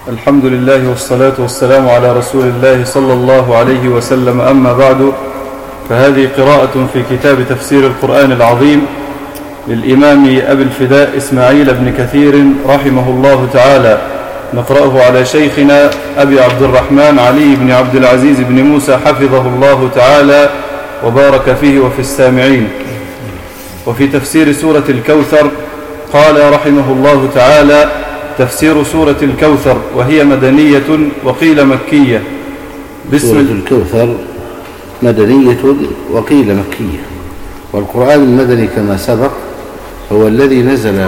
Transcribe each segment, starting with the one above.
الحمد لله والصلاة والسلام على رسول الله صلى الله عليه وسلم. أما بعد، فهذه قراءة في كتاب تفسير القرآن العظيم للإمام أبي الفداء إسماعيل بن كثير رحمه الله تعالى، نقرأه على شيخنا أبي عبد الرحمن علي بن عبد العزيز بن موسى حفظه الله تعالى وبارك فيه وفي السامعين. وفي تفسير سورة الكوثر قال رحمه الله تعالى: تفسير سورة الكوثر وهي مدنية وقيل مكية. سورة الكوثر مدنية وقيل مكية، والقرآن المدني كما سبق هو الذي نزل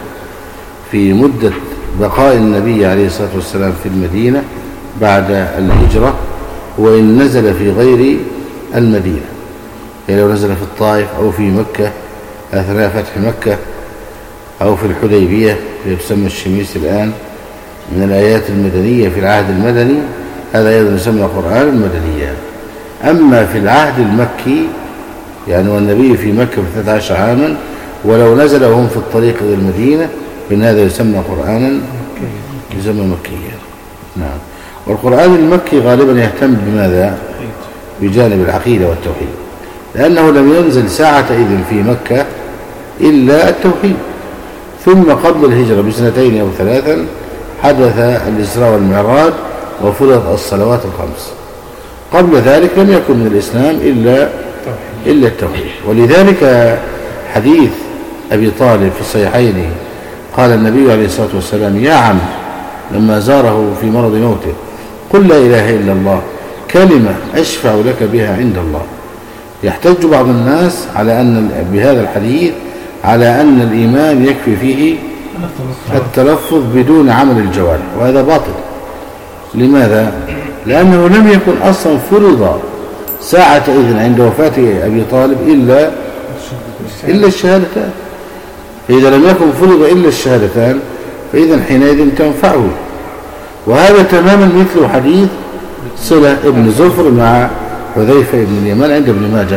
في مدة بقاء النبي عليه الصلاة والسلام في المدينة بعد الهجرة، وإن نزل في غير المدينة، يعني لو نزل في الطائف أو في مكة أثناء فتح مكة أو في الحديبية اللي يسمى الشميس الآن، من الآيات المدنية في العهد المدني، هذا أيضا يسمى قرآن المدنيات. أما في العهد المكي، يعني والنبي في مكة في 13 عاما، ولو نزل وهم في الطريق إلى المدينة، فإن هذا يسمى قرآنا يسمى مكيا. نعم. والقرآن المكي غالبا يهتم بماذا؟ بجانب العقيدة والتوحيد، لأنه لم ينزل ساعة إذن في مكة إلا التوحيد، ثم قبل الهجرة بسنتين أو ثلاثا حدث الإسراء والمعراج وفرضت الصلوات الخمس. قبل ذلك لم يكن من الإسلام إلا التوحيد. ولذلك حديث أبي طالب في الصحيحين قال النبي عليه الصلاة والسلام: يا عم، لما زاره في مرض موته: قل لا إله إلا الله، كلمة أشفع لك بها عند الله. يحتج بعض الناس على أن بهذا الحديث على أن الإيمان يكفي فيه التلفظ بدون عمل الجوارح، وهذا باطل. لماذا؟ لأنه لم يكن أصلا فرض ساعة إذن عند وفاة أبي طالب إلا الشهادتان، فإذا لم يكن فرض إلا الشهادتان فإذا حينئذ تنفعه. وهذا تماما مثل حديث صلة ابن زفر مع حذيفة ابن اليمان عند ابن ماجه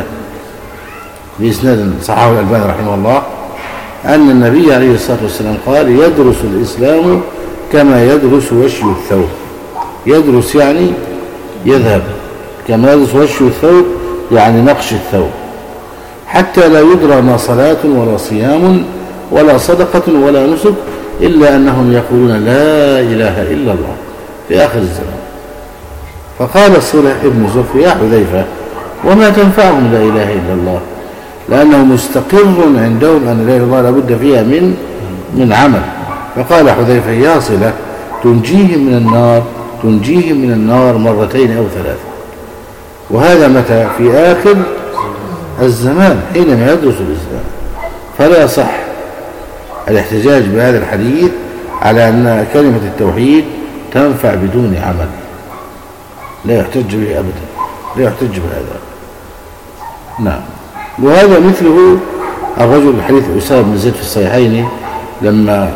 بإسناد صححه الألباني رحمه الله، أن النبي عليه الصلاة والسلام قال: يدرس الإسلام كما يدرس وشي الثوب. يدرس يعني يذهب، كما يدرس وشي الثوب يعني نقش الثوب، حتى لا يدرى ما صلاة ولا صيام ولا صدقة ولا نسك إلا أنهم يقولون لا إله إلا الله في آخر الزمان. فقال صلة ابن زفر: يا حذيفة، وما تنفعهم لا إله إلا الله؟ لأنه مستقر عندهم أن لا إله إلا الله لابد فيها من عمل. فقال حذيفة: يا صلة، تنجيهم من النار مرتين أو ثلاثة. وهذا متى؟ في آخر الزمان حينما يدرس الإسلام. فلا صح الاحتجاج بهذا الحديث على أن كلمة التوحيد تنفع بدون عمل، لا يحتج به أبدا، لا يحتج بهذا. نعم. وهذا مثله الرجل حديث أسامة بن زيد في الصحيحين، لما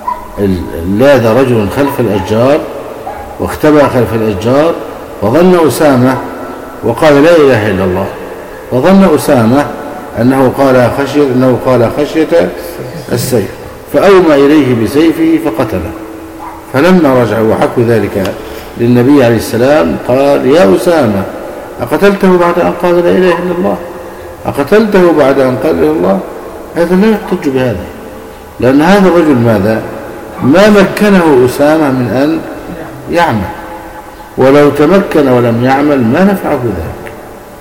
لاذ رجل خلف الأشجار واختبأ خلف الأشجار، وظن أسامة وقال لا إله إلا الله، وظن أسامة أنه قال خشية السيف، فأومى إليه بسيفه فقتله. فلما رجعوا وحكوا ذلك للنبي عليه السلام قال: يا أسامة، أقتلته بعد أن قال لا إله إلا الله؟ أقتلته بعد أن قال لا إله إلا الله؟ هذا لا يحتج بهذا، لأن هذا الرجل ماذا؟ ما مكنه أسامة من أن يعمل، ولو تمكن ولم يعمل ما نفعه ذلك.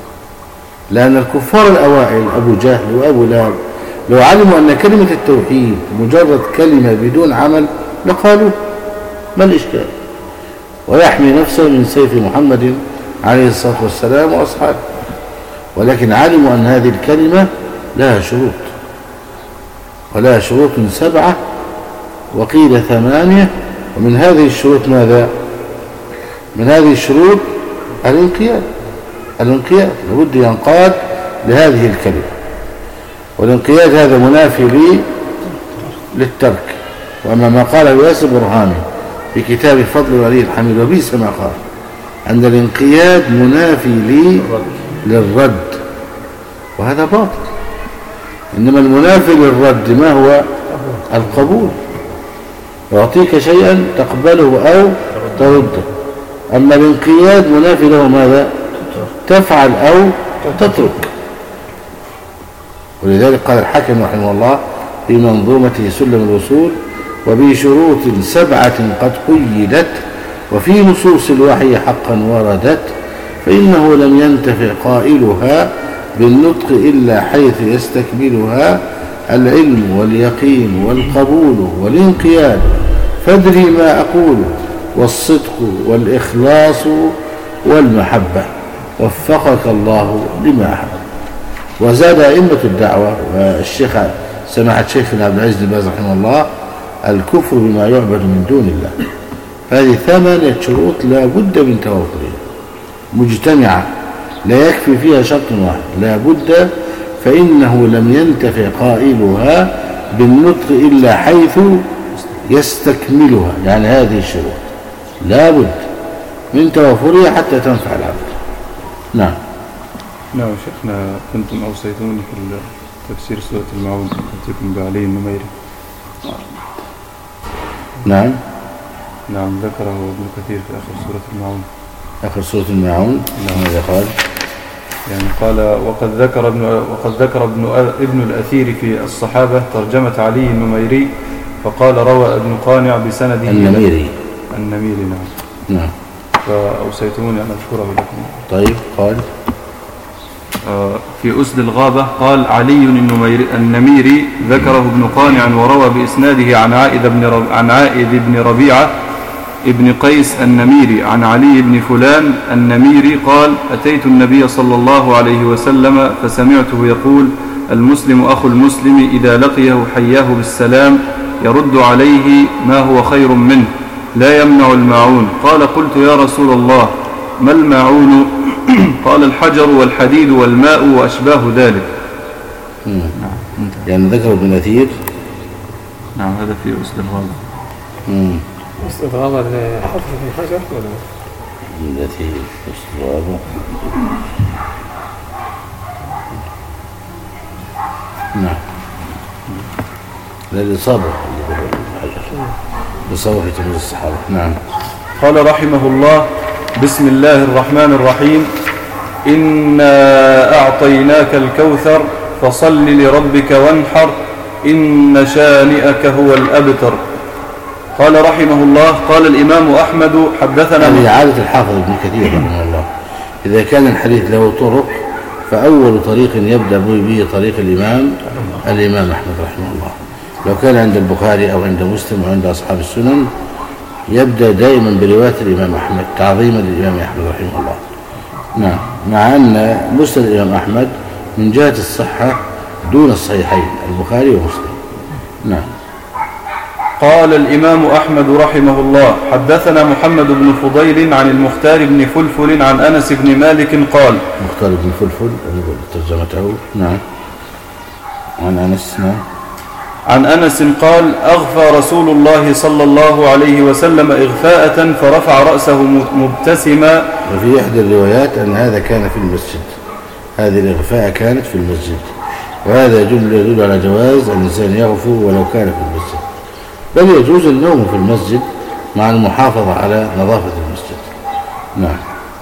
لأن الكفار الأوائل أبو جهل وأبو لهب لو علموا أن كلمة التوحيد مجرد كلمة بدون عمل لقالوا ما الإشكال، ويحمي نفسه من سيف محمد عليه الصلاة والسلام وأصحابه. ولكن علموا أن هذه الكلمة لها شروط، ولها شروط 7 وقيل 8. ومن هذه الشروط ماذا؟ من هذه الشروط الانقياد لابد ينقاد لهذه الكلمة، والانقياد هذا منافي للترك. وأما ما قاله ياسر برهاني في كتاب فضل ولي الحميد وبئس ما قال أن الانقياد منافي للرد، وهذا باطل. إنما المنافي للرد ما هو؟ القبول. يعطيك شيئا تقبله أو ترده. أما الانقياد منافي له ماذا؟ تفعل أو تترك. ولذلك قال الحاكم رحمه الله في منظومته سلم الوصول: وبشروط 7 قد قيدت وفي نصوص الوحي حقا وردت، فإنه لم ينتفع قائلها بالنطق إلا حيث يستكملها العلم واليقين والقبول والانقياد، فادري ما أقول، والصدق والإخلاص والمحبة، وفقك الله لما أحب. وزاد أئمة الدعوة والشيخ سماحة شيخنا عبد العزيز بن باز رحمه الله: الكفر بما يعبد من دون الله. هذه 8 شروط لا بد من توفرها مجتمعة، لا يكفي فيها شرط واحد، لا بد، فإنه لم ينتفع قائلها بالنطق إلا حيث يستكملها. يعني هذه الشروط لا بد من توفرها حتى تنفع العبد. نعم. نعم شيخنا، كنتم أوصيتوني في تفسير سورة المعون أتيكم بعلي النميري. نعم نعم، ذكره ابن كثير في آخر سورة المعون. آخر سورة المعون. نعم. ماذا قال؟ يعني قال: وقد ذكر ابن الأثير في الصحابة ترجمة علي النميري، فقال: روى ابن قانع بسنده النميري. نعم. فأوصيتموني أن أذكره لكم. طيب. قال في أسد الغابة قال: علي النميري ذكره ابن قانع وروى بإسناده عن عائذ بن ربيعة ابن قيس النميري عن علي بن فلان النميري قال: أتيت النبي صلى الله عليه وسلم فسمعته يقول: المسلم أخو المسلم إذا لقيه حياه بالسلام يرد عليه ما هو خير منه، لا يمنع الماعون. قال: قلت يا رسول الله ما الماعون؟ قال: الحجر والحديد والماء وأشباه ذلك. يعني ذكر ابن أثير. نعم، هذا في أسد الغابة. أسد الغابة حفظ في حجر ولا ابن أثير أسد الغابة. نعم، للإصابة الإصابة في تمييز الصحابة. نعم. قال رحمه الله: بسم الله الرحمن الرحيم. إنا أعطيناك الكوثر فصل لربك وانحر إن شانئك هو الأبتر. قال رحمه الله: قال الإمام أحمد حدثنا. هذه عادة الحافظ ابن كثير رحمه الله، إذا كان الحديث له طرق فأول طريق يبدأ به طريق الإمام أحمد رحمه الله. لو كان عند البخاري أو عند مسلم أو عند أصحاب السنن يبدأ دائما برواية الإمام أحمد تعظيما للإمام أحمد رحمه الله. نعم، مع أن مسند الإمام أحمد من جهة الصحة دون الصحيحين البخاري ومسلم. نعم. قال الإمام أحمد رحمه الله: حدثنا محمد بن فضيل عن المختار بن فلفل عن أنس بن مالك قال. المختار بن فلفل ترجمته. نعم. عن أنس. نعم. عن أنس قال: أغفى رسول الله صلى الله عليه وسلم إغفاءة فرفع رأسه مبتسما. وفي إحدى الروايات أن هذا كان في المسجد، هذه الإغفاء كانت في المسجد، وهذا يدل على جواز الإنسان يغفو ولو كان في المسجد، بل يجوز النوم في المسجد مع المحافظة على نظافة المسجد. نعم.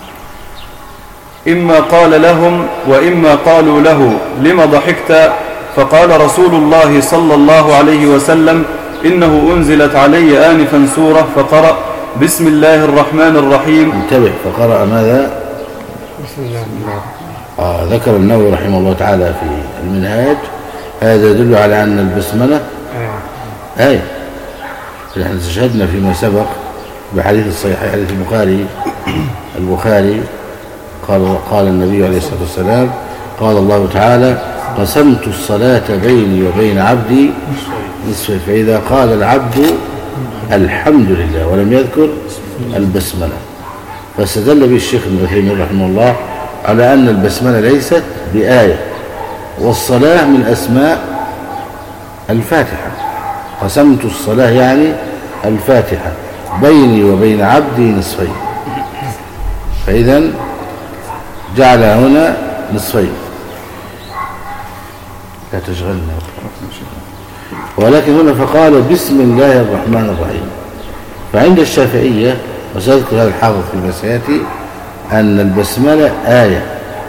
إما قال لهم وإما قالوا له: لما ضحكت؟ فقال رسول الله صلى الله عليه وسلم: إنه أنزلت علي آنفا سورة فقرأ بسم الله الرحمن الرحيم. انتبه، فقرأ ماذا؟ بسم الله. ذكر النووي رحمه الله تعالى في المنهاج هذا يدل على أن البسملة آية. نحن استشهدنا فيما سبق بحديث الصحيح حديث البخاري قال النبي عليه الصلاة والسلام: قال الله تعالى: قسمت الصلاة بيني وبين عبدي نصفين، فإذا قال العبد الحمد لله ولم يذكر البسملة، فاستدل به الشيخ ابن عثيمين رحمه الله على أن البسملة ليست بآية، والصلاة من أسماء الفاتحة. قسمت الصلاة يعني الفاتحة بيني وبين عبدي نصفين، فإذا جعل هنا نصفين. لا تشغلنا. ولكن هنا فقال بسم الله الرحمن الرحيم. فعند الشافعية وسيذكر هذا الحافظ فيما سيأتي أن البسملة آية.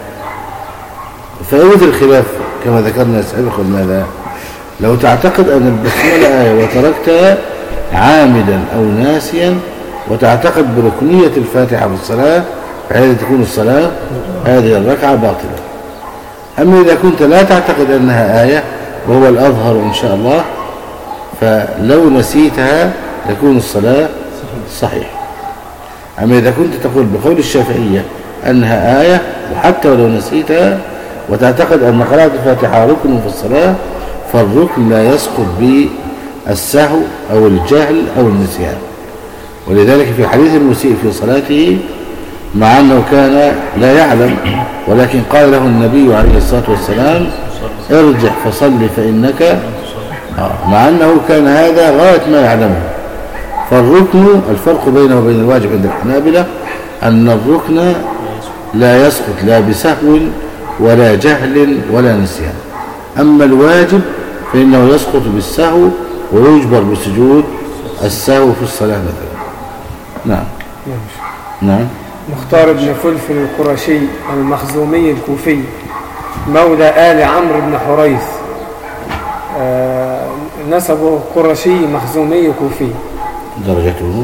فيوجد الخلاف كما ذكرنا سابقا ماذا لو تعتقد أن البسملة آية وتركتها عامدا أو ناسيا وتعتقد بركنية الفاتحة في الصلاة فهذه تكون الصلاة هذه الركعة باطلة. أما إذا كنت لا تعتقد أنها آية وهو الأظهر إن شاء الله فلو نسيتها تكون الصلاة صحيحة. أما إذا كنت تقول بقول الشافعية أنها آية وحتى ولو نسيتها وتعتقد أن قراءة الفاتحة ركن في الصلاة فالركن لا يسقط بالسهو أو الجهل أو النسيان. ولذلك في حديث المسيء في صلاته مع أنه كان لا يعلم ولكن قال له النبي عليه الصلاة والسلام ارجع فصل فإنك مع أنه كان هذا غاية ما يعلمه. فالركن الفرق بينه وبين الواجب عند الحنابلة أن الركن لا يسقط لا بسهو ولا جهل ولا نسيان. أما الواجب فإنه يسقط بالسهو ويجبر بسجود السهو في الصلاة مثلا. نعم. نعم. مختار بن فلفل القرشي المخزومي الكوفي مولى آل عمرو بن حريث نسبه قرشي مخزومي كوفي. درجته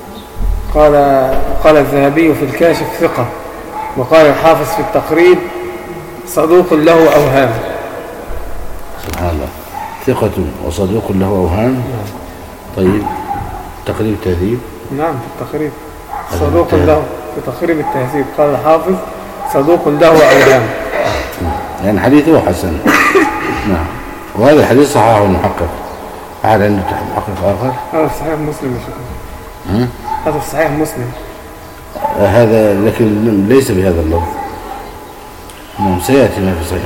قال الذهبي في الكاشف ثقة وقال الحافظ في التقريب صدوق له أوهام. سبحان الله ثقة وصدوق له أوهام. طيب تقريب تهذيب. نعم في التقريب صدوق له في تقريب التهذيب قال الحافظ صدوق له أوهام يعني حديثه حسن. نعم. وهذا الحديث صححه المحقق. أحد عنده محقق آخر؟ هذا في صحيح مسلم. هذا في صحيح مسلم. هذا لكن ليس بهذا اللفظ. نعم سيأتي ما في صحيح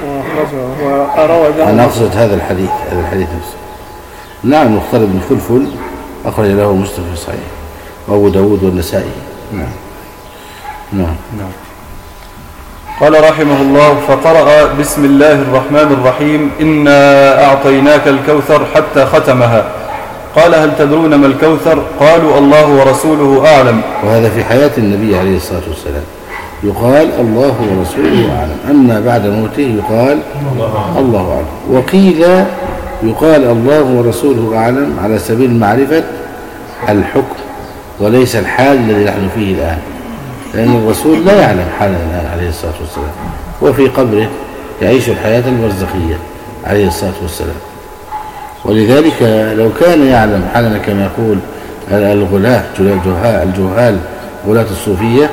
مسلم. أنا أقصد هذا الحديث نفسه. نعم مختار بن فلفل أخرج له مسلم في صحيح وأبو داود والنسائي. نعم. نعم. نعم. قال رحمه الله فقرأ بسم الله الرحمن الرحيم إنا أعطيناك الكوثر حتى ختمها. قال هل تدرون ما الكوثر؟ قالوا الله ورسوله أعلم. وهذا في حياة النبي عليه الصلاة والسلام يقال الله ورسوله أعلم. أما بعد موته يقال الله أعلم. وقيل يقال الله ورسوله أعلم على سبيل معرفة الحكم وليس الحال الذي نحن فيه الآن لأن الرسول لا يعلم حالنا الآن عليه الصلاة والسلام وفي قبره يعيش الحياة البرزخية عليه الصلاة والسلام. ولذلك لو كان يعلم حالنا كما يقول الغلاة الجهال غلاة الصوفية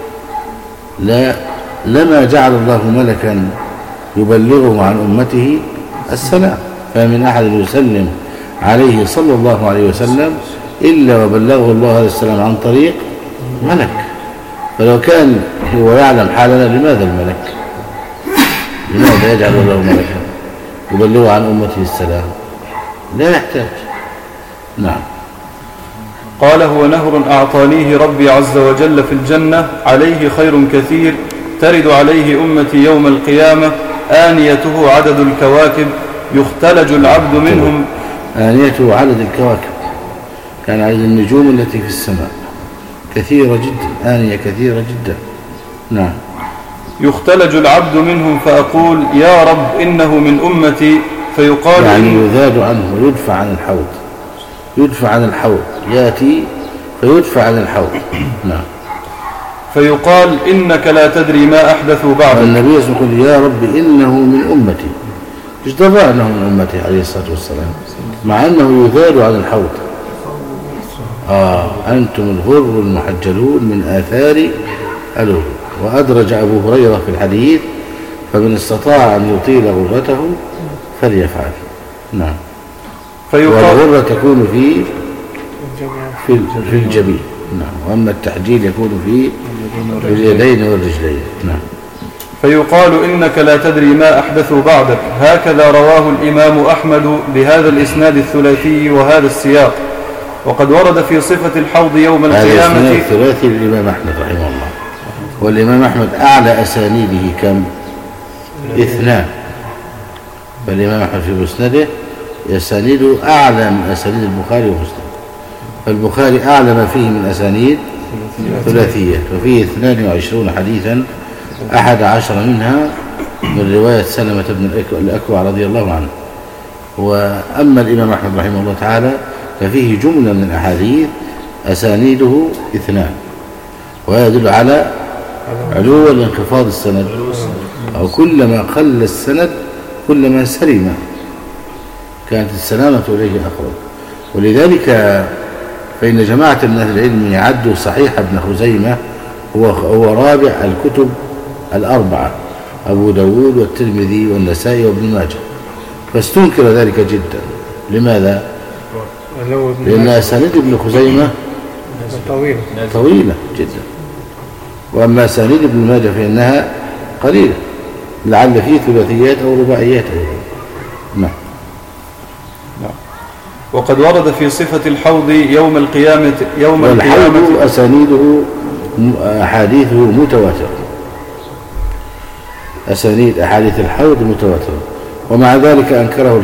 لما جعل الله ملكا يبلغه عن أمته السلام. فمن أحد يسلم عليه صلى الله عليه وسلم إلا وبلغه الله هذا السلام عن طريق ملك. فلو كان هو يعلم حالنا لماذا الملك؟ لماذا يجعل الله ملكا يبلغ عن أمته السلام؟ لا يحتاج. نعم. قال هو نهر أعطانيه ربي عز وجل في الجنة عليه خير كثير ترد عليه أمتي يوم القيامة آنيته عدد الكواكب يختلج العبد منهم. آنيته عدد الكواكب يعني عدد النجوم التي في السماء كثيرة جدا. آنية كثيرة جدا. نعم. يختلج العبد منهم فأقول يا رب إنه من أمتي فيقال يعني يذاد عنه ويدفع عن الحوض. يدفع عن الحوض يأتي فيدفع عن الحوض. نعم. فيقال إنك لا تدري ما أحدثوا بعد. النبي يقول يا رب إنه من أمتي مش درى أنه من أمتي عليه الصلاة والسلام مع أنه يذاد عن الحوض. أنتم الغر المحجلون من آثار الوضوء. وأدرج أبو هريرة في الحديث فمن استطاع أن يطيل غرته فليفعل. نعم. والغرة تكون في الجبين. نعم. وأما التحجيل يكون في اليدين والرجلين. نعم. فيقال إنك لا تدري ما أحدثوا بعدك. هكذا رواه الإمام أحمد بهذا الإسناد الثلاثي وهذا السياق. وقد ورد في صفة الحوض يوم القيامة. هذا الثلاثي للإمام أحمد رحمه الله. والإمام أحمد أعلى أسانيده كم؟ 2. فالإمام أحمد في مسنده أسانيده أعلى من أسانيد البخاري ومسلم البخاري أعلى ما فيه من أسانيد ثلاثية، وفيه 22 حديثا 11 منها من رواية سلمة بن الأكوع رضي الله عنه. وأما الإمام أحمد رحمه الله تعالى ففيه جملة من الأحاديث أسانيده 2، وهذا يدل على علو الانخفاض السند، أو كلما قل السند كلما سلم كانت السلامة إليه أقرب. ولذلك فإن جماعة من أهل العلم يعدوا صحيح ابن خزيمة هو رابع الكتب الأربعة، أبو داود والترمذي والنسائي وابن ماجه، فاستنكر ذلك جدا. لماذا؟ لأن أسانيد ابن خزيمة طويلة جدا، وأما أسانيد ابن ماجه فإنها قليلة، لعل فيه ثلاثيات أو رباعيات أيضا. نعم. وقد ورد في صفة الحوض يوم القيامة والحوض أسانيده أحاديثه متواترة، أسانيد أحاديث الحوض متواترة، ومع ذلك أنكره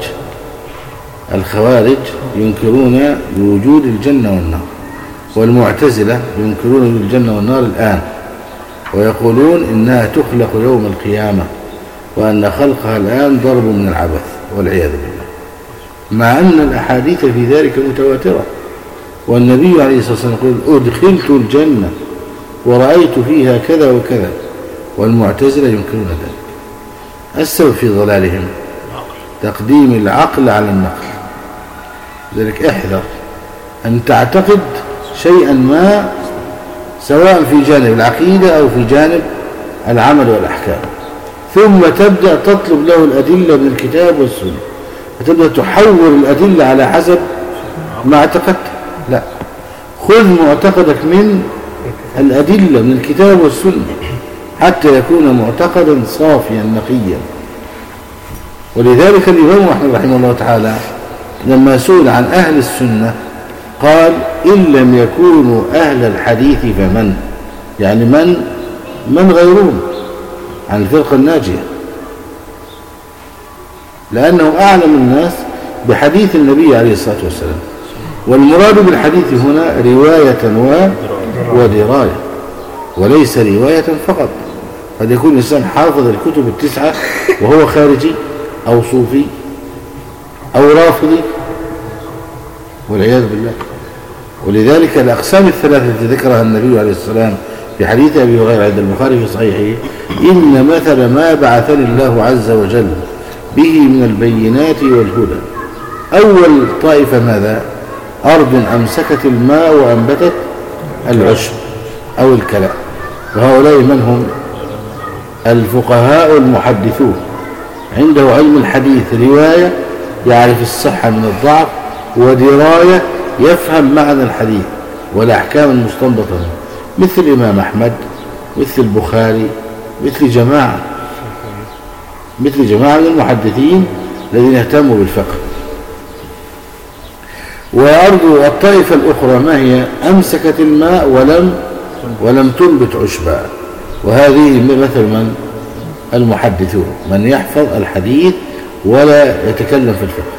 الخوارج ينكرون بوجود الجنة والنار، والمعتزلة ينكرون وجود الجنة والنار الآن، ويقولون إنها تخلق يوم القيامة، وأن خلقها الآن ضرب من العبث والعياذ بالله، مع أن الأحاديث في ذلك متواترة. والنبي عليه الصلاة والسلام يقول أدخلت الجنة ورأيت فيها كذا وكذا، والمعتزلة ينكرون ذلك. السبب في ضلالهم تقديم العقل على النقل. لذلك احذر أن تعتقد شيئا ما سواء في جانب العقيدة أو في جانب العمل والأحكام، ثم تبدأ تطلب له الأدلة من الكتاب والسنة، فتبدأ تحول الأدلة على حسب ما اعتقدت. لا، خذ معتقدك من الأدلة من الكتاب والسنة حتى يكون معتقدا صافيا نقيا. ولذلك الإمام أحمد رحمه الله تعالى لما سئل عن أهل السنة قال إن لم يكونوا أهل الحديث فمن، يعني من غيرهم عن الفرقة الناجية، لأنه أعلم الناس بحديث النبي عليه الصلاة والسلام. والمراد بالحديث هنا رواية ودراية، وليس رواية فقط. قد يكون الإنسان حافظ الكتب 9 وهو خارجي أو صوفي أو رافضي والعياذ بالله. ولذلك الأقسام الثلاثة التي ذكرها النبي عليه الصلاة والسلام في حديث أبي هريرة عند البخاري في صحيحه إن مثل ما بعثني الله عز وجل به من البينات والهدى. أول طائفة ماذا؟ أرض أمسكت الماء وأنبتت العشب أو الكلى، وهؤلاء من هم؟ الفقهاء المحدثون، عنده علم الحديث، رواية يعرف الصحة من الضعف، ودراية يفهم معنى الحديث والأحكام المستنبطة، مثل الإمام أحمد، مثل البخاري، مثل جماعة من المحدثين الذين اهتموا بالفقه. وأرض الطائفة الأخرى ما هي؟ أمسكت الماء ولم تنبت عشبا، وهذه مثل من؟ المحدثون، من يحفظ الحديث ولا يتكلم في الفقه.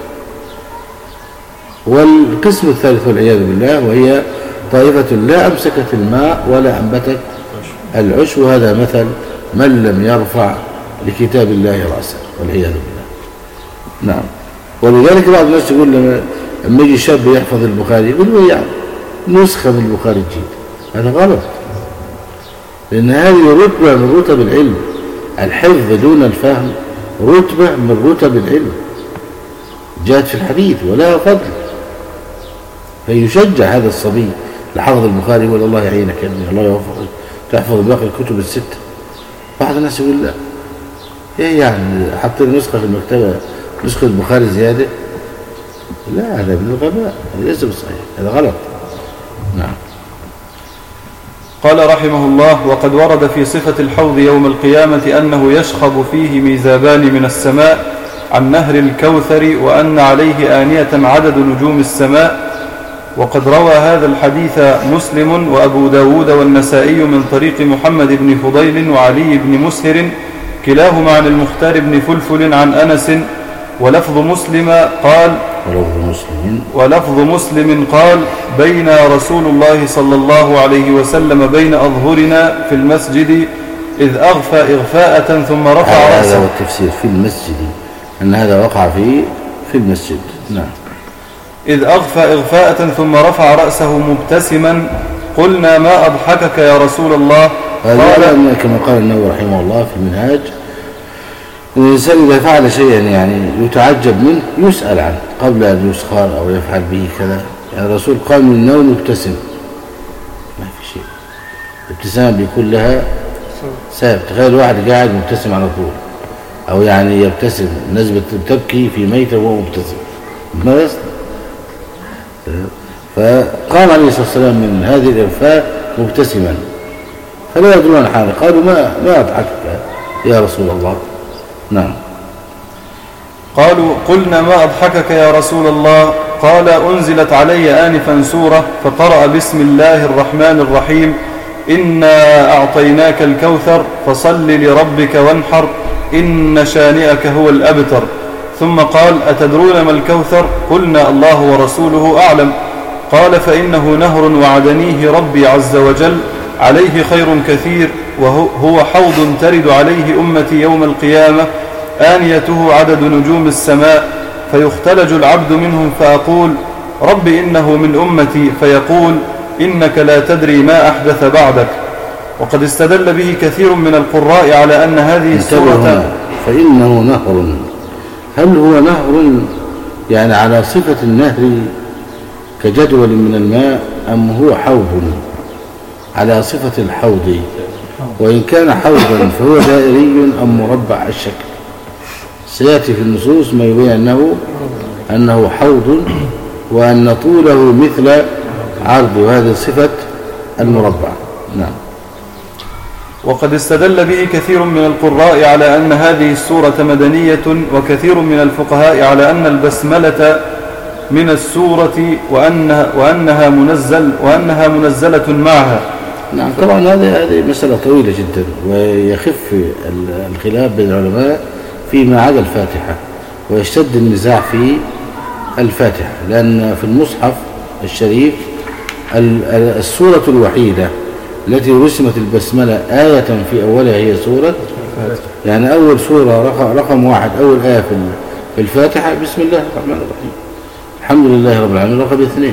والقسم الثالث والعياذ بالله وهي طائفة لا أمسكت الماء ولا أنبتت العشب، وهذا مثل من لم يرفع لكتاب الله رأسه والعياذ بالله. نعم. ولذلك بعض الناس يقول لما يجي شاب يحفظ البخاري يقول له يعني نسخة من البخاري جيد، هذا غلط، لأن هذه رتبة من رتب العلم. الحفظ دون الفهم رتبة من رتب العلم جاءت في الحديث ولها فضل، فيشجع هذا الصبي لحفظ البخاري يقول الله يعينك يا ابني، الله يوفقك تحفظ باقي الكتب ال6. بعض الناس يقول لا، ايه يعني حط لي نسخة في المكتبة نسخة البخاري زيادة؟ لا، هذا من الغباء، هذا ليس بصحيح، هذا غلط. نعم. قال رحمه الله: وقد ورد في صفة الحوض يوم القيامة أنه يشخب فيه ميزابان من السماء عن نهر الكوثر، وأن عليه آنية عدد نجوم السماء. وقد روى هذا الحديث مسلم وأبو داود والنسائي من طريق محمد بن فضيل وعلي بن مسهر كلاهما عن المختار بن فلفل عن أنس. ولفظ مسلم قال: ولفظ مسلم قال بين رسول الله صلى الله عليه وسلم بين أظهرنا في المسجد إذ أغفى إغفاءة ثم رفع رأسه. هذا هو التفسير في المسجد، أن هذا وقع في المسجد. نعم. إذ أغفى إغفاءة ثم رفع رأسه مبتسما قلنا ما أضحكك يا رسول الله؟ قال كما قال النووي رحمه الله في المنهاج، الإنسان إذا فعل شيئا يعني يتعجب منه يسأل عنه قبل أن يسخر أو يفعل به كذا. يعني الرسول قام من النوم مبتسم، ما في شيء، الابتسام بيكون لها سبب. تخيل واحد قاعد مبتسم على طول، أو يعني يبتسم، الناس بتبكي في ميتة وهو مبتسم، ما يصدق. فقام عليه الصلاة والسلام من هذه الإغفاء مبتسما، فلا يدرون حاله. قالوا ما أضحكك يا رسول الله؟ نعم. قالوا قلنا ما أضحكك يا رسول الله؟ قال أنزلت علي آنفا سورة فقرأ بسم الله الرحمن الرحيم إنا أعطيناك الكوثر فصل لربك وانحر إن شانئك هو الأبتر. ثم قال أتدرون ما الكوثر؟ قلنا الله ورسوله أعلم. قال فإنه نهر وعدنيه ربي عز وجل عليه خير كثير، وهو حوض ترد عليه أمتي يوم القيامة آنيته عدد نجوم السماء، فيختلج العبد منهم فأقول رب إنه من أمتي، فيقول إنك لا تدري ما أحدث بعدك. وقد استدل به كثير من القراء على أن هذه السورة فإنه نهر. هل هو نهر يعني على صفة النهر كجدول من الماء، أم هو حوض على صفة الحوض؟ وإن كان حوضا فهو دائري أم مربع الشكل؟ سيأتي في النصوص ما يبين أنه حوض، وأن طوله مثل عرض، وهذه صفة المربع. نعم. وقد استدل به كثير من القراء على أن هذه السورة مدنية، وكثير من الفقهاء على أن البسملة من السورة وأنها منزلة معها. نعم. طبعا هذه مسألة طويلة جدا، ويخف الخلاف بين العلماء فيما عدا الفاتحة، ويشتد النزاع في الفاتحة، لأن في المصحف الشريف السورة الوحيدة التي رسمت البسملة آية في أولها هي سورة، يعني أول سورة رقم 1 أول آية في الفاتحة بسم الله الرحمن الرحيم الحمد لله رب العالمين رقم 2.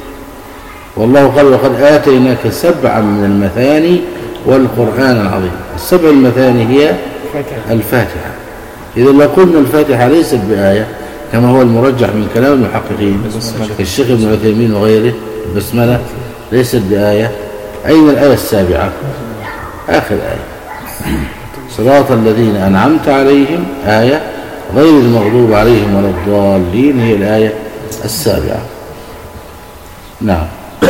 والله قال وقد آتيناك 7 من المثاني والقرآن العظيم. ال7 المثاني هي الفاتحة. إذا لو قلنا الفاتحة ليست بآية كما هو المرجح من كلام المحققين الشيخ ابن عثيمين وغيره، البسملة ليست بآية، أين الآية 7؟ آخر آية صراط الذين أنعمت عليهم آية غير المغضوب عليهم ولا الضالين هي الآية 7. نعم.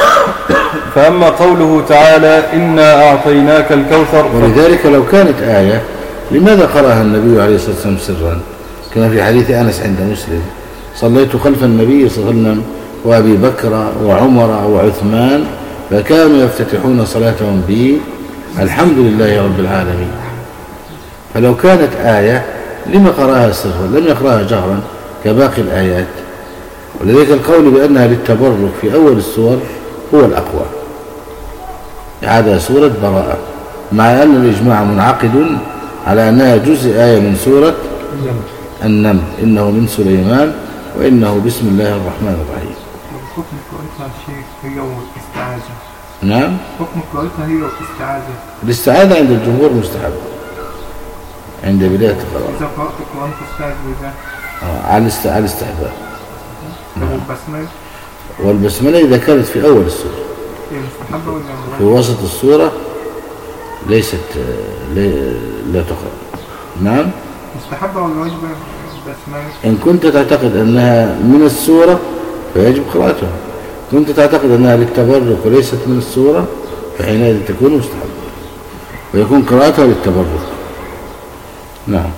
فأما قوله تعالى إنا أعطيناك الكوثر، ولذلك لو كانت آية لماذا قرأها النبي عليه الصلاة والسلام سرا؟ كما في حديث أنس عند مسلم صليت خلف النبي صلى الله عليه وسلم وأبي بكر وعمر وعثمان فكانوا يفتتحون صلاتهم بي الحمد لله رب العالمين. فلو كانت آية لما قرأها سرا؟ لم يقرأها جهرا كباقي الآيات. ولذلك القول بأنها للتبرك في أول السور هو الأقوى. هذا سورة براءة، مع أن الإجماع منعقد على أنها جزء آية من سورة النمل إنه من سليمان وإنه بسم الله الرحمن الرحيم. حكم قراءتها شيخ هي والاستعاذة. نعم. حكم قراءتها هي والاستعاذة. الاستعاذة عند الجمهور مستحب عند بداية القراءة. إذا قرأت القرآن فاستعذ بالله. على الاستحباب. والبسملة. والبسملة إذا كانت في أول السورة. هي مستحبة ولا في وسط السورة ليست لا تقرأ. نعم. مستحبة ولا واجبة البسملة؟ إن كنت تعتقد أنها من السورة فيجب قراءتها. كنت تعتقد أنها للتبرك وليست من السورة فحينئذ تكون مستحبة ويكون قراءتها للتبرك. نعم.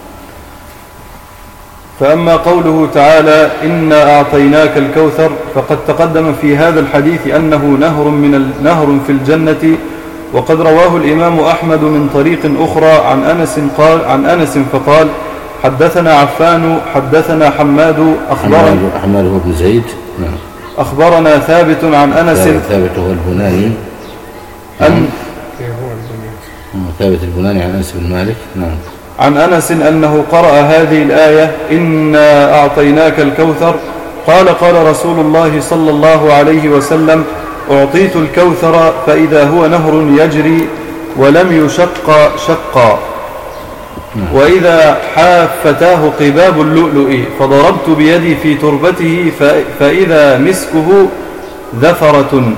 فأما قوله تعالى إنا أعطيناك الكوثر فقد تقدم في هذا الحديث أنه نهر في الجنة، وقد رواه الإمام أحمد من طريق أخرى عن أنس فقال حدثنا عفان حدثنا حماد حماد هو بن زيد. نعم. أخبرنا ثابت عن أنس. ثابت هو البناني. ثابت البناني عن أنس بن مالك. نعم. عن أنس أنه قرأ هذه الآية إنا أعطيناك الكوثر قال رسول الله صلى الله عليه وسلم أعطيت الكوثر فإذا هو نهر يجري ولم يشق شقا وإذا حافتاه قباب اللؤلؤ فضربت بيدي في تربته فإذا مسكه ذفرة.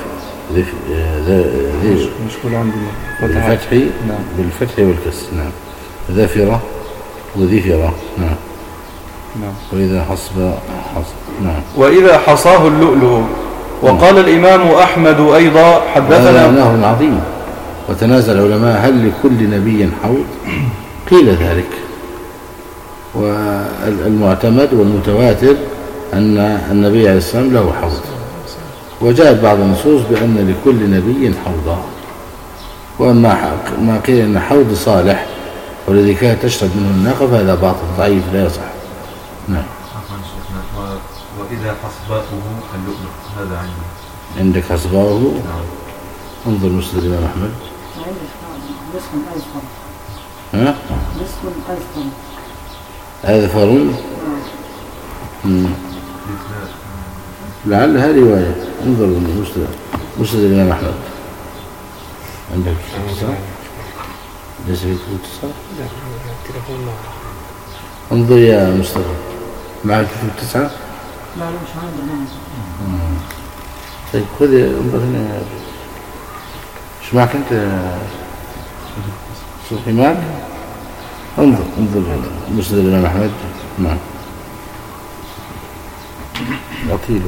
مشكلة عندنا بالفتح والكسر. نعم. ذافرة وذفرة. نعم. وإذا حصب. نعم. وإذا حصاه اللؤلؤ. وقال الإمام أحمد أيضا حدثنا. نهر عظيم. وتنازل العلماء هل لكل نبي حوض؟ قيل ذلك. والمعتمد والمتواتر أن النبي عليه الصلاة والسلام له حوض. وجاءت بعض النصوص بأن لكل نبي حوضا. وأما ما قيل أن حوض صالح والذي كانت تشرب منه الناقة فهذا باطل ضعيف لا يصح. نعم. وإذا حصباؤه اللؤلؤ هذا عندي. عندك حصباؤه؟ نعم. انظر مسند الإمام أحمد. ها؟ هذا فرون. لعل هذه رواية. انظر مسند الإمام أحمد. عندك اتصال؟ ليس في اتصال؟ لا التليفون معه. انظر يا مصطفى معك في 9؟ لا مش عندي. طيب خذ انظر هنا. ايش معك انت؟ صوفي معك؟ انظر مسند الإمام أحمد. نعم. أطيل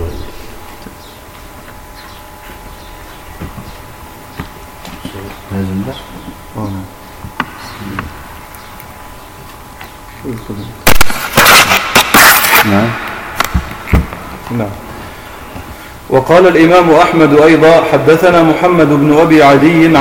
لازم ده. نعم. نعم. وقال الإمام أحمد أيضا حدثنا محمد بن أبي عدي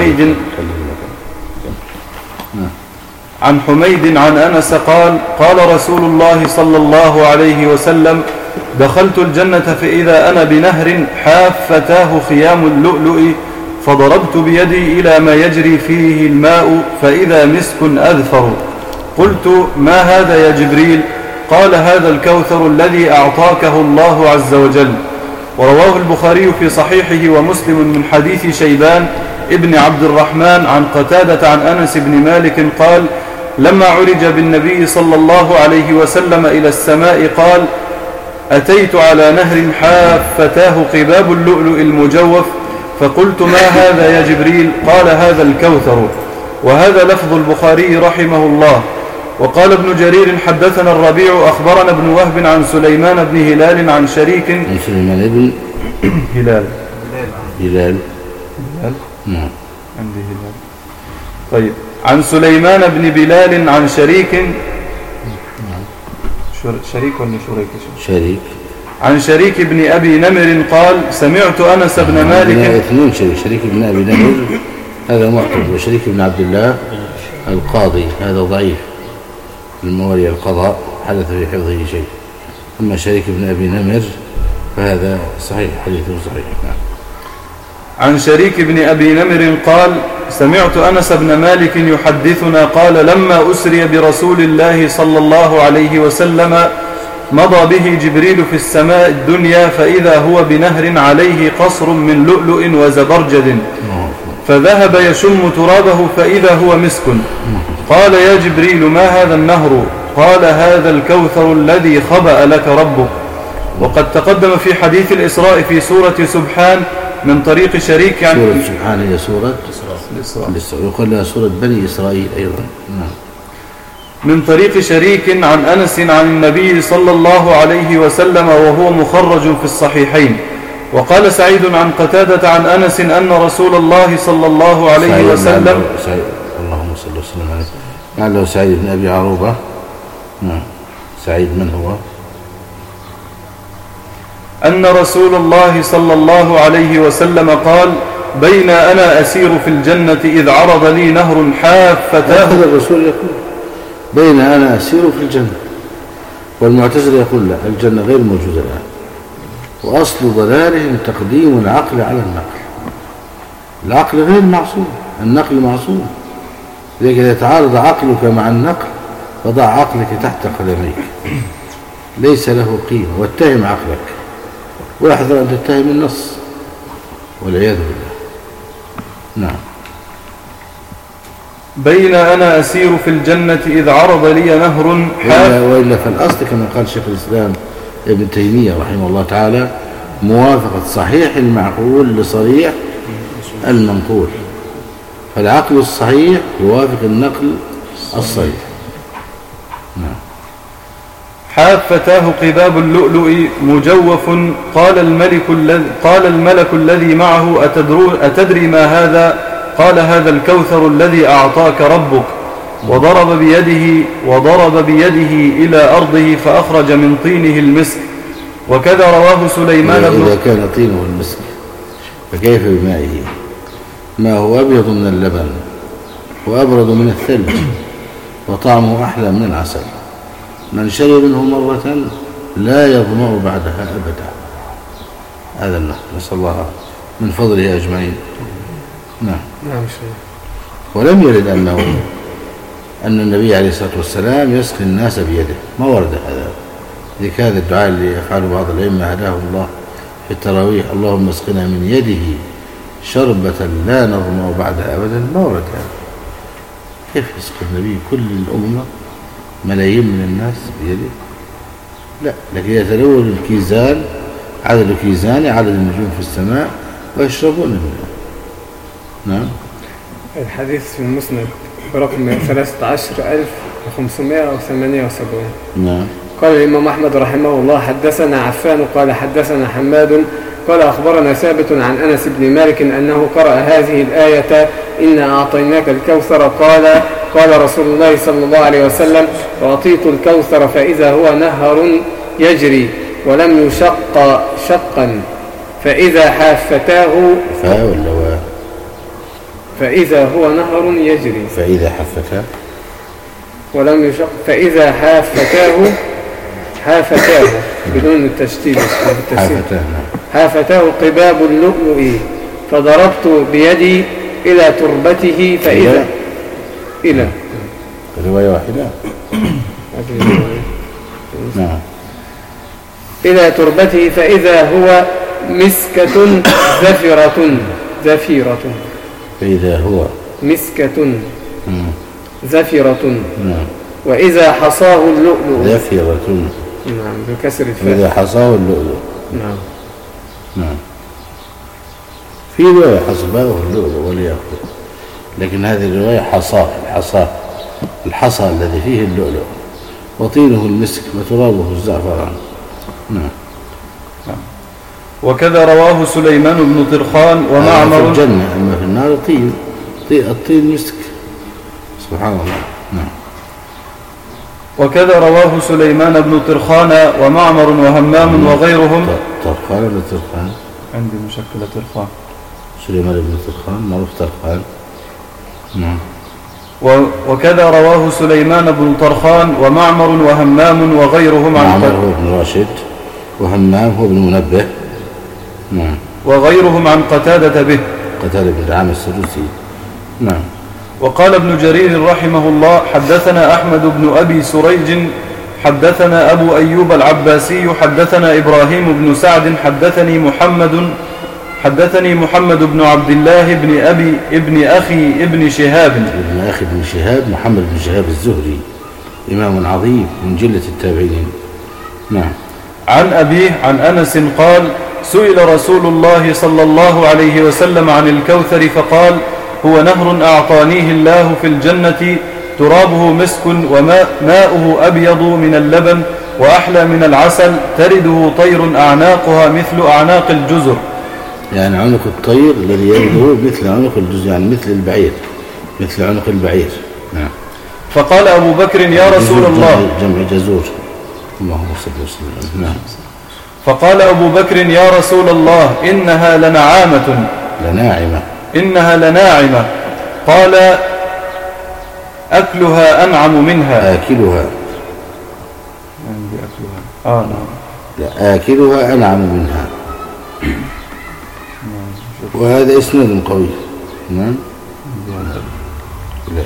عن حميد عن أنس قال رسول الله صلى الله عليه وسلم دخلت الجنة فإذا أنا بنهر حافتاه خيام اللؤلؤ فضربت بيدي إلى ما يجري فيه الماء فإذا مسك أذفر قلت ما هذا يا جبريل؟ قال هذا الكوثر الذي أعطاكه الله عز وجل. ورواه البخاري في صحيحه ومسلم من حديث شيبان ابن عبد الرحمن عن قتادة عن أنس بن مالك قال لما عرج بالنبي صلى الله عليه وسلم إلى السماء قال أتيت على نهر حافتاه قباب اللؤلؤ المجوف فقلت ما هذا يا جبريل؟ قال هذا الكوثر. وهذا لفظ البخاري رحمه الله. وقال ابن جرير حدثنا الربيع أخبرنا ابن وهب عن سليمان بن هلال عن شريك. عن سليمان بن هلال. نعم. عندي هلال. طيب عن سليمان بن بلال عن شريك. شريك ولا شريك؟ عن شريك بن أبي نمر قال سمعت أنس بن مالك. شريك بن أبي نمر هذا معتد. وشريك بن عبد الله القاضي هذا ضعيف الموالي القضاء حدث في حفظه شيء. أما شريك بن أبي نمر فهذا صحيح حديثه صحيح. نعم. عن شريك بن أبي نمر قال سمعت أنس بن مالك يحدثنا قال لما أسري برسول الله صلى الله عليه وسلم مضى به جبريل في السماء الدنيا فإذا هو بنهر عليه قصر من لؤلؤ وزبرجد فذهب يشم ترابه فإذا هو مسك. قال يا جبريل ما هذا النهر؟ قال هذا الكوثر الذي خبأ لك ربك. وقد تقدم في حديث الإسراء في سورة سبحان من طريق شريك عن سورة سبحان هي سورة الإسراء يقول لها سورة بني إسرائيل أيضا. نعم. من طريق شريك عن أنس عن النبي صلى الله عليه وسلم وهو مخرج في الصحيحين. وقال سعيد عن قتادة عن أنس أن رسول الله صلى الله عليه وسلم اللهم صل وسلم عليه لعله سعيد بن أبي عروبة. نعم. سعيد من هو؟ أن رسول الله صلى الله عليه وسلم قال بين أنا أسير في الجنة إذ عرض لي نهر حافتاه. هذا الرسول يقول بين أنا أسير في الجنة. والمعتزلة يقول لا، الجنة غير موجودة الآن، وأصل ضلالهم تقديم العقل على النقل. العقل غير معصوم، النقل معصوم. لذلك إذا تعارض عقلك مع النقل فضع عقلك تحت قدميك، ليس له قيمة، واتهم عقلك، واحذر أن تتهم النص والعياذ بالله. نعم. بين أنا أسير في الجنة إذ عرض لي نهر وإلا فالأصل كما قال شيخ الإسلام ابن تيمية رحمه الله تعالى موافقة صحيح المعقول لصريح المنقول، فالعقل الصحيح يوافق النقل الصحيح. نعم. حافتاه قباب اللؤلؤ مجوف. قال الملك الذي معه أتدري ما هذا؟ قال هذا الكوثر الذي أعطاك ربك. وضرب بيده إلى أرضه فأخرج من طينه المسك. وكذا رواه سليمان إذا كان طينه المسك فكيف بمائه؟ ما هو أبيض من اللبن وأبرد من الثلج وطعمه أحلى من العسل. من شرب منه مرة لا يظمأ بعدها أبدا. هذا النهر نسأل الله من فضله أجمعين. نعم. ولم يرد أن النبي عليه الصلاة والسلام يسقي الناس بيده، ما ورد هذا. ذلك هذا الدعاء اللي يفعله بعض الأئمة هداهم الله في التراويح، اللهم اسقنا من يده شربة لا نظمأ بعدها أبدا، ما ورد هذا. كيف يسقي النبي كل الأمة ملايين من الناس بيده؟ لا، لكن يتلون الكيزان، عدد الكيزان عدد النجوم في السماء ويشربون منه. نعم. الحديث في المسند برقم 13578. نعم. قال الإمام أحمد رحمه الله حدثنا عفان قال حدثنا حماد قال أخبرنا ثابت عن أنس بن مالك أنه قرأ هذه الآية إنا أعطيناك الكوثر. قال رسول الله صلى الله عليه وسلم أعطيت الكوثر فإذا هو نهر يجري ولم يشق شقا فإذا حافتاه فإذا هو نهر يجري فإذا حفتاه ولم يشق فإذا حافتاه بدون التشديد حافتاه قباب اللؤلؤ فضربت بيدي إلى تربته فإذا إلى رواية واحدة. نعم. إلى تربته فإذا هو مسكة زفيرة فإذا هو مسكة زفيرة. نعم. وإذا حصاه اللؤلؤ زفيرة. نعم بكسر الفاء. وإذا حصاه اللؤلؤ. نعم. نعم. في رواية حصباه اللؤلؤ وليأخذ، لكن هذه الرواية الحصى الذي فيه اللؤلؤ وطينه المسك وترابه الزعفران. نعم. وكذا رواه سليمان بن طرخان ومعمر. في الجنة، أما في النار الطين مسك. سبحان الله. نعم. وكذا رواه سليمان بن طرخان ومعمر وهمام وغيرهم. طرخان ولا طرخان؟ عندي مشكلة طرخان. سليمان بن طرخان معروف طرخان. نعم. وكذا رواه سليمان بن طرخان ومعمر وهمام وغيرهم عن معمر هو ابن راشد وهمام هو ابن منبه. نعم. وغيرهم عن قتادة به. قتادة بن دعامة السدوسي. نعم. وقال ابن جرير رحمه الله محدثنا أحمد بن أبي سريج حدثنا أبو أيوب العباسي حدثنا إبراهيم بن سعد حدثني محمد بن عبد الله ابن أخي ابن شهاب محمد بن شهاب الزهري إمام عظيم من جلة التابعين. نعم. عن أبيه عن أنس قال سئل رسول الله صلى الله عليه وسلم عن الكوثر فقال هو نهر أعطانيه الله في الجنة ترابه مسك وماؤه أبيض من اللبن وأحلى من العسل ترده طير أعناقها مثل أعناق الجزر. يعني عنق الطير الذي يرده مثل عنق الجزر، يعني مثل البعير، مثل عنق البعير. نعم. فقال أبو بكر يا رسول الله جمع جزور. اللهم صل وسلم. نعم. فقال أبو بكر يا رسول الله إنها لناعمة. قال أكلها أنعم منها. آكلها عندي أكلها نعم. لا، آكلها أنعم منها. وهذا إسناد قوي. نعم. لا.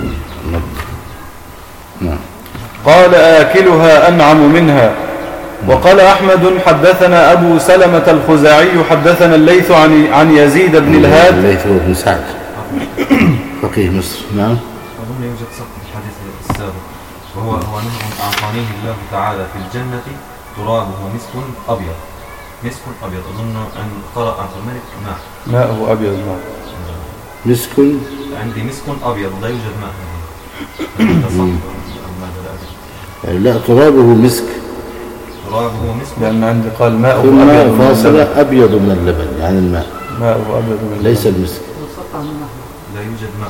نعم. قال آكلها أنعم منها. وقال أحمد حدثنا أبو سلمة الخزاعي حدثنا الليث عن يزيد بن الهاد. الليث بن سعد فقيه مصر. نعم. أظن يوجد سقط في الحديث السابق، وهو نهر أعطانيه الله تعالى في الجنة ترابه مسك أبيض. مسك أبيض. أظن أن قرأ عبد الملك ماءه أبيض. مسك. عندي مسك أبيض لا يوجد ماء. لا، ترابه مسك. ترابه مسك. لأن عندي قال ماءه ثم أبيض فاصلة أبيض من اللبن، يعني الماء. ماءه أبيض من اللبن ليس المسك. لا يوجد ماء.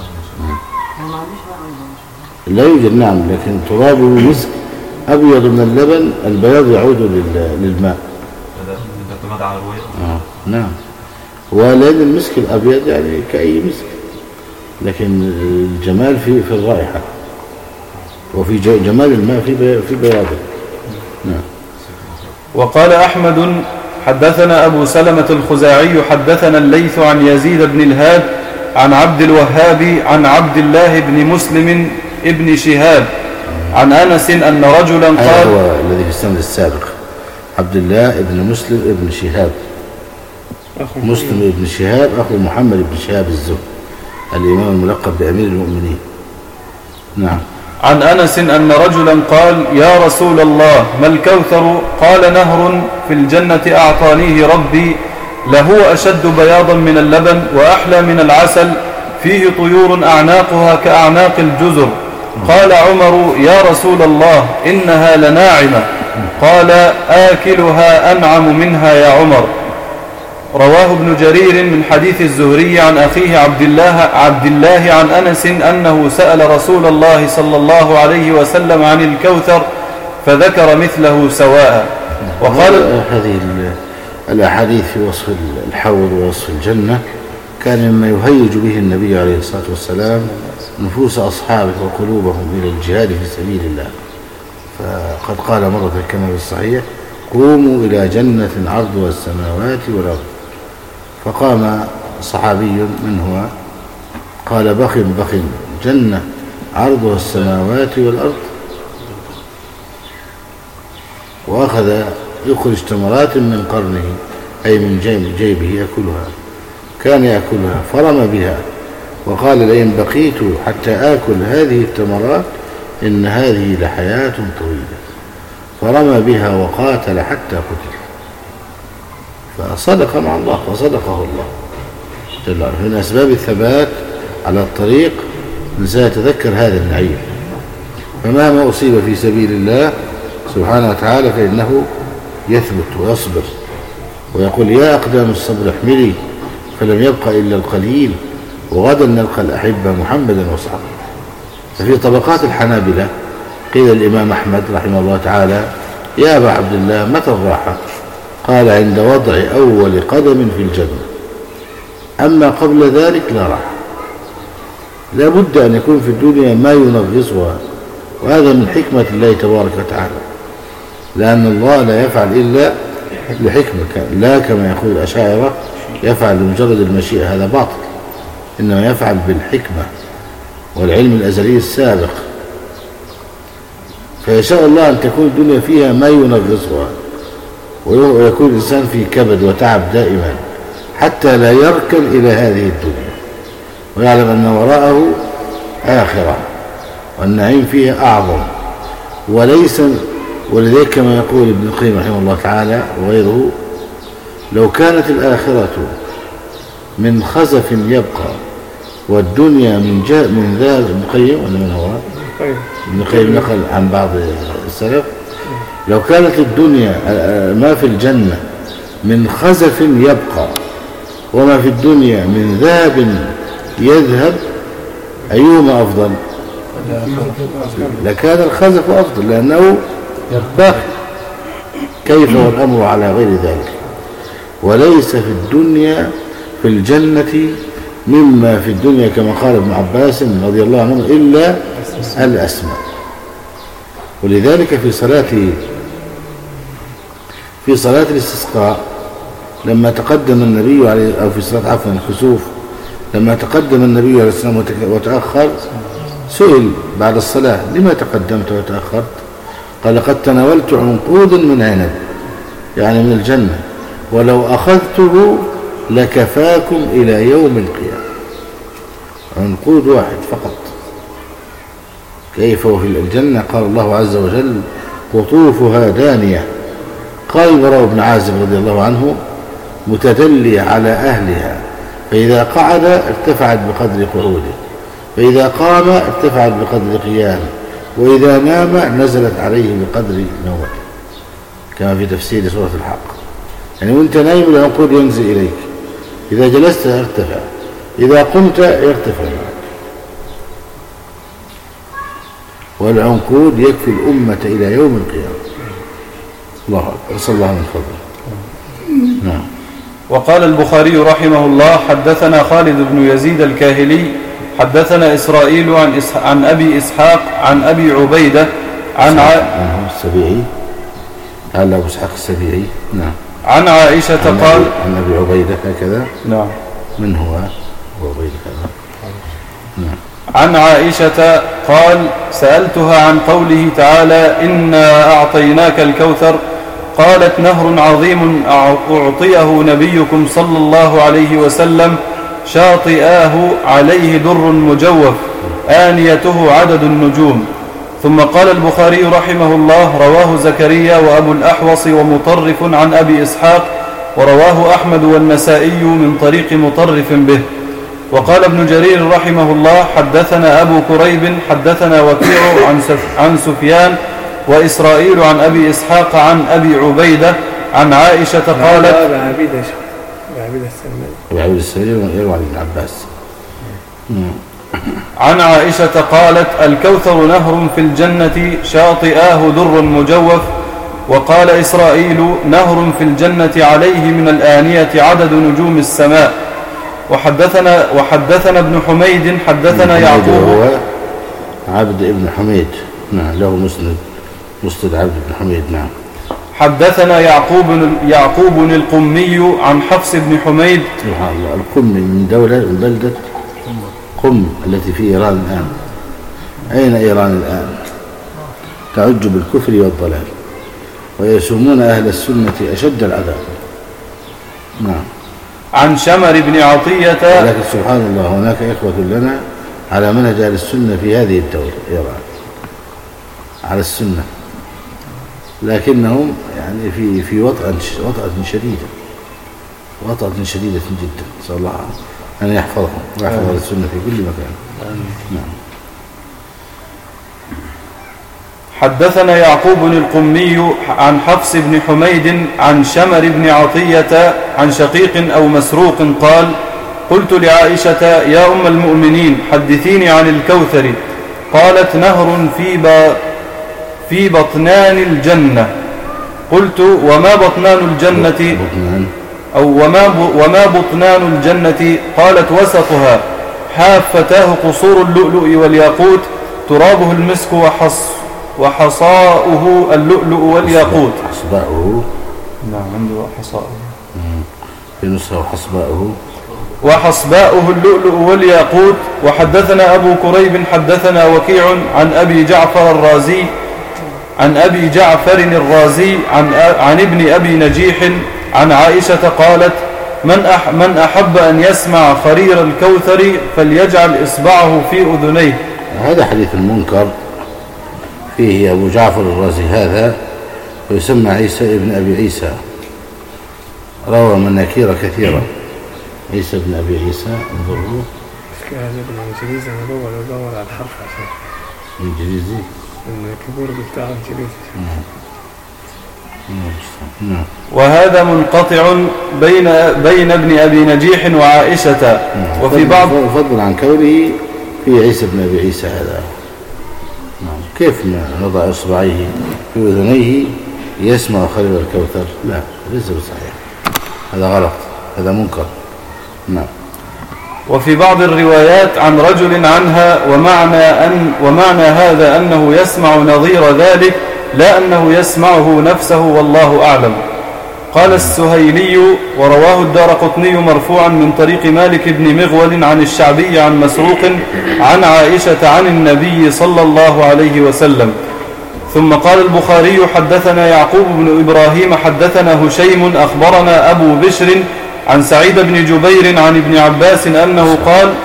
لا يوجد. نعم، لكن ترابه مسك أبيض من اللبن، البياض يعود للماء. هذا اعتماد على رواية. نعم. ولأن المسك الأبيض يعني كأي مسك، لكن الجمال في الرائحة، وفي جمال الماء في بياضه. نعم. وقال أحمد حدثنا أبو سلمة الخزاعي حدثنا الليث عن يزيد بن الهاد عن عبد الوهاب عن عبد الله بن مسلم ابن شهاب عن أنس أن رجلا قال. هذا هو الذي في السند السابق، عبد الله ابن مسلم ابن شهاب. مسلم ابن شهاب أخو محمد بن شهاب الزهري الإمام الملقب بأمير المؤمنين. نعم. عن أنس أن رجلا قال يا رسول الله ما الكوثر؟ قال نهر في الجنة أعطانيه ربي له أشد بياضا من اللبن وأحلى من العسل فيه طيور أعناقها كأعناق الجزر. قال عمر يا رسول الله إنها لناعمة. قال آكلها أنعم منها يا عمر. رواه ابن جرير من حديث الزهري عن أخيه عبد الله عن أنس أنه سأل رسول الله صلى الله عليه وسلم عن الكوثر فذكر مثله سواء. وقال هذه الأحاديث في وصف الحوض ووصف الجنة كان مما يهيج به النبي عليه الصلاة والسلام نفوس أصحابه وقلوبهم إلى الجهاد في سبيل الله. فقد قال مرة كما في الصحيح قوموا إلى جنة عرضها السماوات والأرض. فقام صحابي من هو قال بخ جنة عرضها السماوات والأرض، وأخذ يخرج تمرات من قرنه أي من جيبه يأكلها، كان يأكلها فرم بها وقال لئن بقيت حتى آكل هذه التمرات إن هذه لحياة طويلة، فرمى بها وقاتل حتى قتل. فصدق مع الله وصدقه الله جل وعلا. من أسباب الثبات على الطريق الإنسان يتذكر هذا النعيم، فمهما أصيب في سبيل الله سبحانه وتعالى فإنه يثبت ويصبر ويقول يا أقدام الصبر احملي فلم يبق إلا القليل وغدا نلقى الأحبة محمدا وصحبه. ففي طبقات الحنابلة قيل الإمام أحمد رحمه الله تعالى يا أبا عبد الله متى الراحة؟ قال عند وضع أول قدم في الجنة، أما قبل ذلك لا راحة. لا بد أن يكون في الدنيا ما ينغصها، وهذا من حكمة الله تبارك وتعالى، لأن الله لا يفعل إلا لحكمة، لا كما يقول الأشاعرة يفعل لمجرد المشيئة، هذا باطل، إنما يفعل بالحكمة والعلم الأزلي السابق. فيشاء الله أن تكون الدنيا فيها ما ينغصها، ويكون الإنسان في كبد وتعب دائما حتى لا يركن إلى هذه الدنيا، ويعلم أن وراءه آخرة والنعيم فيها أعظم. ولذلك كما يقول ابن القيم رحمه الله تعالى وغيره لو كانت الآخرة من خزف يبقى والدنيا من ذا ابن القيم ولا من هو ابن القيم نقل عن بعض السلف لو كانت الدنيا ما في الجنة من خزف يبقى وما في الدنيا من ذهب يذهب أيهما أفضل؟ لكان الخزف أفضل لأنه باقي. كيف والأمر على غير ذلك؟ وليس في الدنيا في الجنة مما في الدنيا كما قال ابن عباس رضي الله عنه إلا الأسماء. ولذلك في صلاة الاستسقاء لما تقدم النبي عليه، أو في صلاة عفوا الخسوف لما تقدم النبي عليه السلام وتأخر، سئل بعد الصلاة لما تقدمت وتأخرت؟ قال لقد تناولت عنقود من عنب، يعني من الجنة، ولو أخذته لكفاكم إلى يوم القيامة. عنقود واحد فقط. كيف وفي الجنة؟ قال الله عز وجل قطوفها دانية. قال البراء بن عازب رضي الله عنه متدلية على أهلها، فإذا قعد ارتفعت بقدر قعوده، فإذا قام ارتفعت بقدر قيامه، وإذا نام نزلت عليه بقدر نومه، كما في تفسير سورة الحق. يعني وانت نايم العنقود ينزل إليك، إذا جلست ارتفع، إذا قمت يرتفع معك. والعنقود يكفي الأمة إلى يوم القيامة. الله أكبر، صلى الله من فضله. نعم. وقال البخاري رحمه الله حدثنا خالد بن يزيد الكاهلي حدثنا إسرائيل عن أبي إسحاق عن أبي عبيدة عن السبيعي، قال أبو إسحاق السبيعي. نعم. عن عائشة قال عن أبي عبيدة هكذا. نعم. من هو أبو عبيدة هذا؟ نعم. عن عائشة قال سألتها عن قوله تعالى إنا أعطيناك الكوثر، قالت نهر عظيم أعطيه نبيكم صلى الله عليه وسلم شاطئاه عليه در مجوف آنيته عدد النجوم. ثم قال البخاري رحمه الله رواه زكريا وأبو الأحوص ومطرف عن أبي إسحاق، ورواه أحمد والنسائي من طريق مطرف به. وقال ابن جرير رحمه الله حدثنا أبو كريب حدثنا وكيع عن سفيان وإسرائيل عن أبي إسحاق عن أبي عبيدة عن عائشة قالت عبيدة السلمي يروى عن ابن عباس. عن عائشة قالت الكوثر نهر في الجنة شاطئاه در مجوف. وقال إسرائيل نهر في الجنة عليه من الآنية عدد نجوم السماء. وحدثنا ابن حميد حدثنا يعقوب، هو عبد ابن حميد. نعم، له مسند عبد بن حميد. نعم. حدثنا يعقوب القمي عن حفص بن حميد. سبحان الله، القمي من بلدة قم التي في إيران الآن. أين إيران الآن؟ تعج بالكفر والضلال، ويسومون أهل السنة أشد العذاب. نعم. عن شمر بن عطية. لكن سبحان الله هناك إخوة لنا على منهج أهل السنة في هذه الدولة إيران، على السنة، لكنهم يعني في وطأة شديدة جدا. نسأل الله أن يحفظهم ويحفظ السنة في كل مكان. نعم. حدثنا يعقوب القمي عن حفص بن حميد عن شمر بن عطية عن شقيق أو مسروق قال قلت لعائشة يا أم المؤمنين حدثيني عن الكوثر، قالت نهر في بطنان الجنة. قلت وما بطنان الجنة أو وما بطنان الجنة؟ قالت وسطها حافتاه قصور اللؤلؤ والياقوت ترابه المسك وحصاؤه اللؤلؤ والياقوت. حصباؤه. نعم، عنده حصاؤه في نصه حصباؤه. وحصباؤه اللؤلؤ والياقوت. وحدثنا أبو كريب حدثنا وكيع عن أبي جعفر الرازي عن ابن أبي نجيح عن عائشة قالت من أحب أن يسمع خرير الكوثر فليجعل إصبعه في أذنيه. هذا حديث المنكر، فيه أبو جعفر الرازي هذا ويسمى عيسى ابن أبي عيسى، روى مناكير كثيرة. عيسى ابن أبي عيسى انظروا. هذا بالإنجليزي أنا بدور على الحرف عشان إنجليزي الكيبورد بتاعه إنجليزي. وهذا منقطع بين ابن أبي نجيح وعائشة. وفي بعض فضل عن كونه في عيسى ابن أبي عيسى هذا. كيف ما نضع إصبعيه في أذنيه يسمع خرير الكوثر؟ لا، ليس بصحيح، هذا غلط، هذا منكر. نعم. وفي بعض الروايات عن رجل عنها، ومعنى هذا أنه يسمع نظير ذلك لا أنه يسمعه نفسه والله أعلم. قال السهيلي: ورواه الدارقطني مرفوعا من طريق مالك بن مغول عن الشعبي عن مسروق عن عائشة عن النبي صلى الله عليه وسلم. ثم قال البخاري: حدثنا يعقوب بن إبراهيم حدثنا هشيم أخبرنا أبو بشر عن سعيد بن جبير عن ابن عباس أنه قال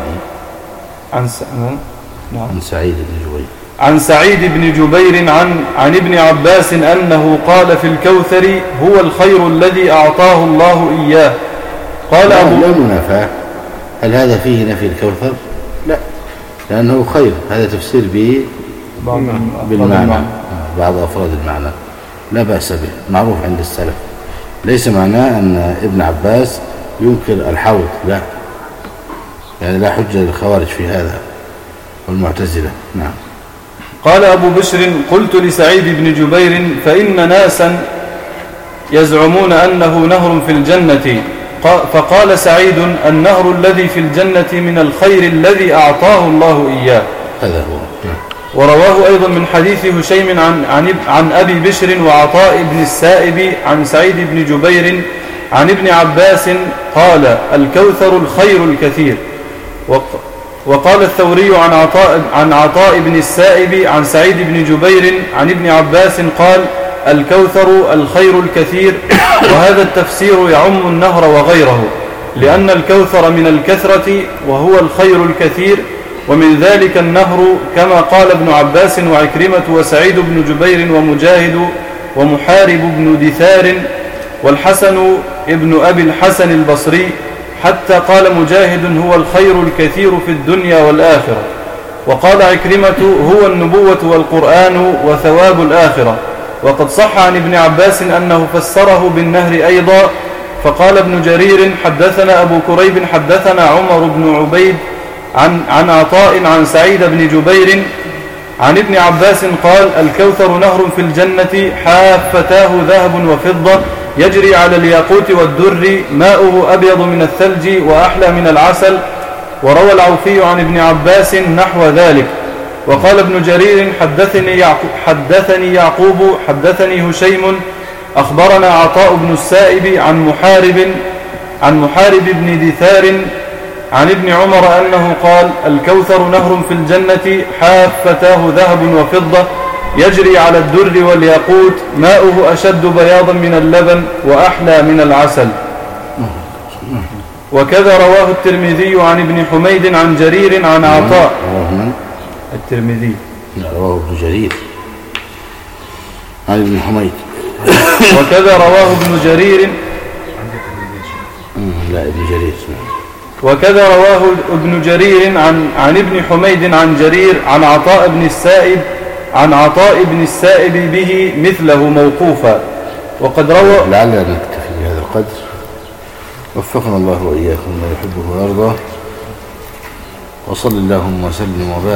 عن سعيد بن جبير عن ابن عباس أنه قال في الكوثر: هو الخير الذي أعطاه الله إياه. قال لا منافاة. هل هذا فيه نفي الكوثر؟ لا، لأنه خير، هذا تفسير به بالمعنى، بعض أفراد المعنى لا بأس به، معروف عند السلف. ليس معناه أن ابن عباس ينكر الحوض، لا، يعني لا حجة للخوارج في هذا والمعتزلة. نعم. قال أبو بشر: قلت لسعيد بن جبير: فإن ناسا يزعمون أنه نهر في الجنة. فقال سعيد: النهر الذي في الجنة من الخير الذي أعطاه الله إياه. هذا هو. ورواه أيضا من حديث هشيم عن أبي بشر وعطاء بن السائب عن سعيد بن جبير عن ابن عباس قال: الكوثر الخير الكثير. وقال الثوري عن عطاء بن السائب عن سعيد بن جبير عن ابن عباس قال: الكوثر الخير الكثير. وهذا التفسير يعم النهر وغيره، لأن الكوثر من الكثرة وهو الخير الكثير، ومن ذلك النهر، كما قال ابن عباس وعكرمة وسعيد بن جبير ومجاهد ومحارب بن دثار والحسن ابن أبي الحسن البصري، حتى قال مجاهد: هو الخير الكثير في الدنيا والآخرة. وقال عكرمة: هو النبوة والقرآن وثواب الآخرة. وقد صح عن ابن عباس أنه فسره بالنهر أيضا. فقال ابن جرير: حدثنا أبو كريب حدثنا عمر بن عبيد عن عطاء عن سعيد بن جبير عن ابن عباس قال: الكوثر نهر في الجنة حافتاه ذهب وفضة يجري على الياقوت والدر، ماؤه أبيض من الثلج وأحلى من العسل. وروى العوفي عن ابن عباس نحو ذلك. وقال ابن جرير: حدثني يعقوب حدثني هشيم أخبرنا عطاء بن السائب عن محارب بن دثار عن ابن عمر أنه قال: الكوثر نهر في الجنة حافتاه ذهب وفضة يجري على الدر والياقوت، ماؤه أشد بياضا من اللبن وأحلى من العسل. وكذا رواه الترمذي عن ابن حميد عن جرير عن عطاء. الترمذي رواه ابن جرير عن ابن حميد. وكذا رواه ابن جرير ابن جرير. وكذا رواه ابن جرير عن ابن حميد عن جرير عن عطاء بن السائب به مثله موقوفا. وقد روى. لعلنا نكتفي بهذا القدر. وفقنا الله وإياكم ما يحبه ويرضاه. وصل اللهم وسلم وبارك